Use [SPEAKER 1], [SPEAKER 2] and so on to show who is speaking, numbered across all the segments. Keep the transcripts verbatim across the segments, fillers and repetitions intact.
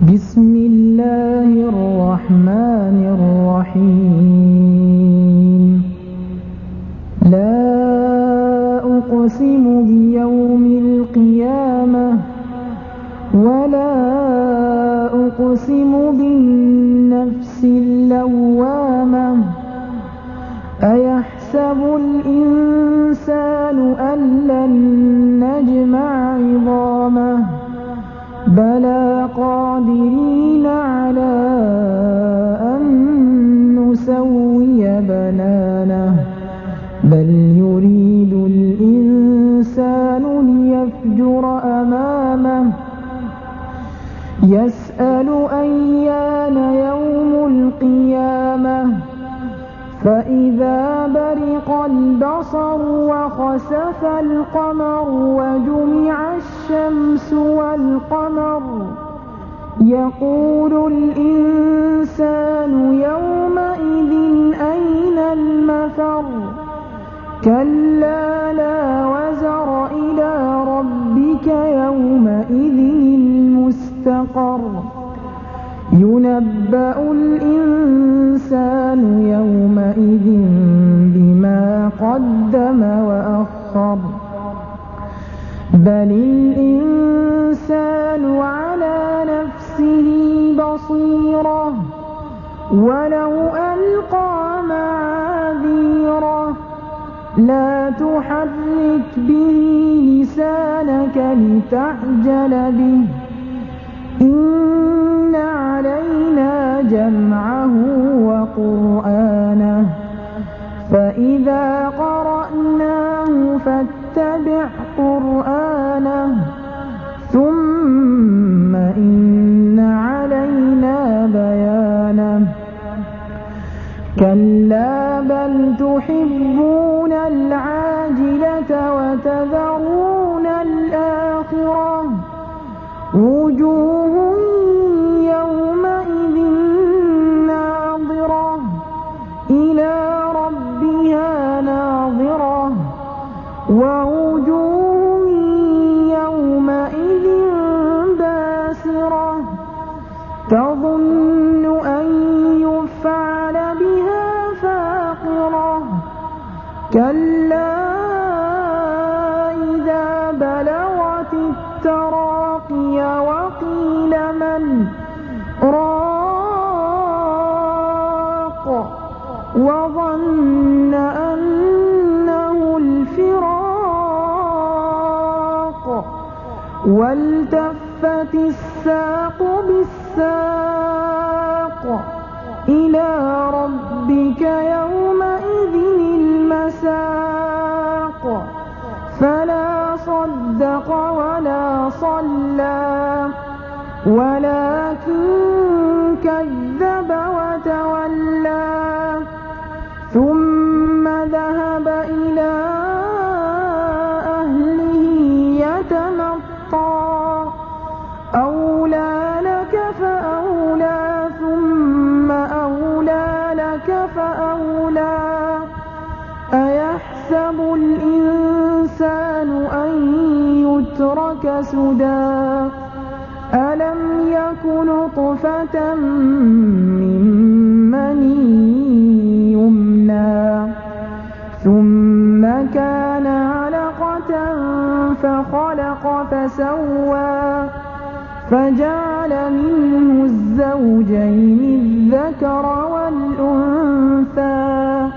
[SPEAKER 1] بسم الله الرحمن الرحيم لا أقسم بيوم القيامة ولا أقسم بالنفس اللوامة أيحسب الإنسان أن لن نجمع عظامه بلى قادرين على أن نسوي بنانه بل يريد الإنسان ليفجر أمامه يسأل أيان يوم القيامة فإذا برق البصر وخسف القمر وجمع الشمس والقمر يقول الإنسان يومئذ أين المفر كلا لا وزر إلى ربك يومئذ المستقر ينبأ الإنسان يومئذ بما قدم وأخر بل الإنسان على نفسه بصيرة ولو ألقى معاذيره لا تحرك به لسانك لتعجل به إن علينا جمعه وقرآنه فإذا قرأناه فاتبع قرآنه ثم إن علينا بيانه كلا بل تحبون العاجلة وتذرون الآخرة وجوه يومئذ ناظرة إلى ربها ناظرة ووجوه يومئذ باسرة تظن أن يفعل بها فاقرة كلا إذا بلغت التراقي وقيل من راق وظن أنه الفراق والتفت الساق بالساق إلى ربك يومئذ المساق فلا صدق ولا صلى ولكن كذب وتولى ثم ذهب إلى أهله يتمطى أولى لك فأولى ثم أولى لك فأولى أيحسب الإنسان أن يترك سدى ألم يك نطفة من مني يمنى ثم كان علقة فخلق فسوى فجعل منه الزوجين الذكر والأنثى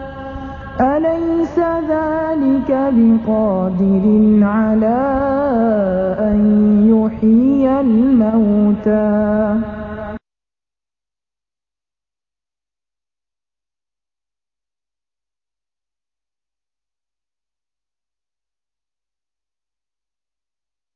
[SPEAKER 1] أليس ذلك بقادر على أن يحيي الموتى